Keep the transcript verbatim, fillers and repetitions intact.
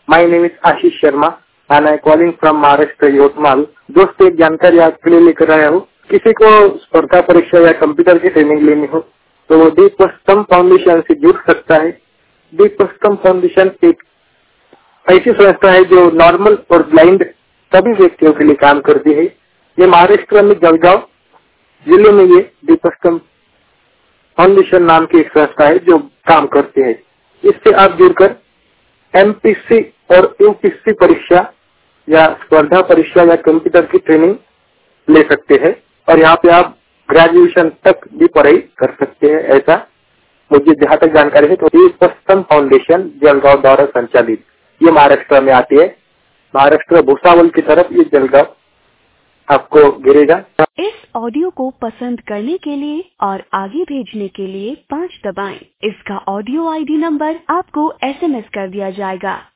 My name is Ashish Sharma and I calling from Maharashtra Yavatmal. दोस्तों, एक जानकारी आपके लिए लेकर आया हूँ। किसी को स्पर्धा परीक्षा या कंप्यूटर की ट्रेनिंग लेनी हो तो वो दीपस्तंभ फाउंडेशन से जुड़ सकता है। दीपस्तंभ फाउंडेशन एक ऐसी संस्था है जो नॉर्मल और ब्लाइंड सभी व्यक्तियों के लिए काम करती है। ये महाराष्ट्र में जलगांव जिले में ये दीपस्तंभ फाउंडेशन नाम की एक संस्था है जो काम करती है। इससे आप जुड़कर एमपीसी और यूपीसी परीक्षा या स्पर्धा परीक्षा या कंप्यूटर की ट्रेनिंग ले सकते हैं और यहाँ पे आप ग्रेजुएशन तक भी पढ़ाई कर सकते हैं। ऐसा मुझे जहाँ तक जानकारी है तो दीपस्तंभ फाउंडेशन जलगांव द्वारा संचालित ये महाराष्ट्र में आती है। महाराष्ट्र भुसावल की तरफ ये जलगांव आपको गिरेगा। इस ऑडियो को पसंद करने के लिए और आगे भेजने के लिए पाँच दबाएं। इसका ऑडियो आईडी नंबर आपको एसएमएस कर दिया जाएगा।